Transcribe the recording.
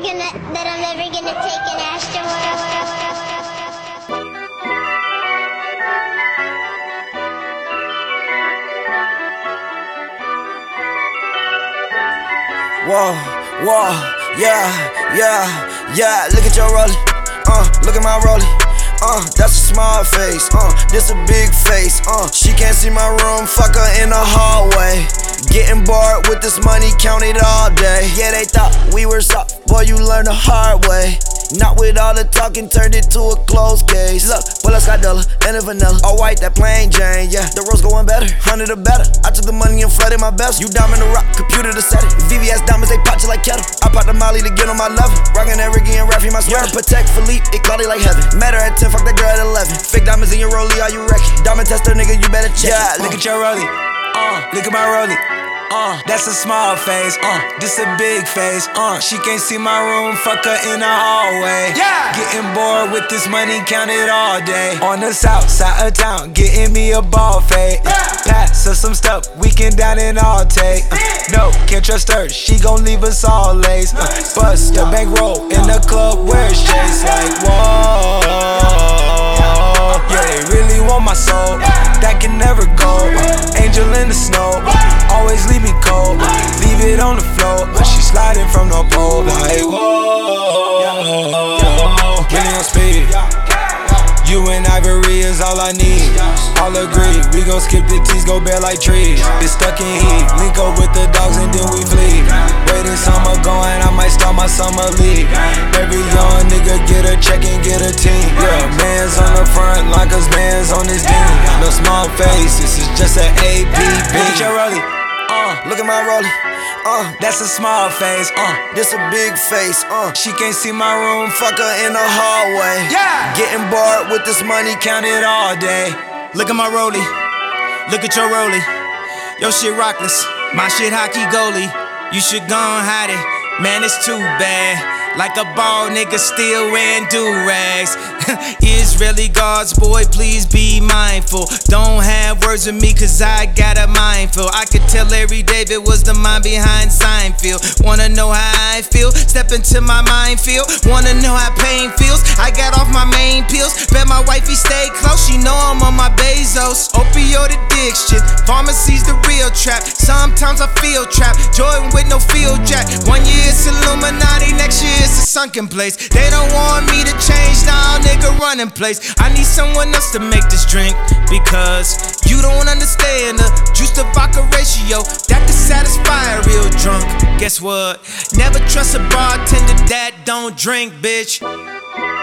never gonna take an Astroworld. Whoa, whoa, yeah, look at your rollie, look at my rollie, that's a small face, this a big face, she can't see my room, fuck her in the hallway. Getting bored with this money, count it all day. Yeah, they thought we were soft, boy, you learn the hard way. Not with all the talking, turned it to a closed case. Look, bullets got Della, and a vanilla. All white, that plain Jane, yeah. The road's going better, 100 or better. I took the money and flooded my best. You diamond the rock, computer to set it. VVS diamonds, they pop you like kettle. I pop the Molly to get on my level. Rockin' that Ricky and Raffy, my sweater. Protect Philippe, it cloudy like heaven. Met her at 10, fuck that girl at 11. Fake diamonds in your rollie, are you wrecking? Diamond tester, nigga, you better check. Yeah, look at your rollie, look at my rollie. That's a small face, this a big face, she can't see my room, fuck her in the hallway. Yeah. Getting bored with this money, count it all day. On the south side of town, getting me a ball fade. Pass her some stuff, we can down and all take. No, can't trust her, she gon' leave us all laced. Bust a bankroll in the club where it's chase. Like, whoa, yeah, they really want my soul, that can never go. Angel in the snow, always leave me cold, leave it on the floor, but she sliding from the pole. Like, whoa, really on speed. You and Ivory is all I need. All agree, we gon' skip the T's, go bare like trees. It's stuck in heat, link up with the dogs and then we flee. Waiting summer going, I might start my summer league. Every young nigga get a check and get a team. Yeah, man's on the front line cause man's on his team. No small face, this is just an APB. Look at your rollie, look at my rollie, that's a small face, this a big face, she can't see my room, fuck her in the hallway. Yeah. Getting bored with this money, count it all day. Look at my rollie, look at your rollie. Your shit rockless, my shit hockey goalie. You should go and hide it, man, it's too bad. Like a ball nigga still wearing do-rags. Israeli guards, boy, please be mindful. Don't have words with me cause I got a mindful. I could tell Larry David was the mind behind Seinfeld. Wanna know how I feel? Step into my minefield. Wanna know how pain feels? I got off my main pills. Bet my wifey stay close, she know I'm on my Bezos. Opioid addiction, pharmacy's the real trap. Sometimes I feel trapped, Jordan with no field jack. 1 year it's Illuminati, next year it's a sunken place. They don't want me to change, now nigga running place. I need someone else to make this drink, because you don't understand the juice to vodka ratio that can satisfy a real drunk. Guess what? Never trust a bartender that don't drink, bitch.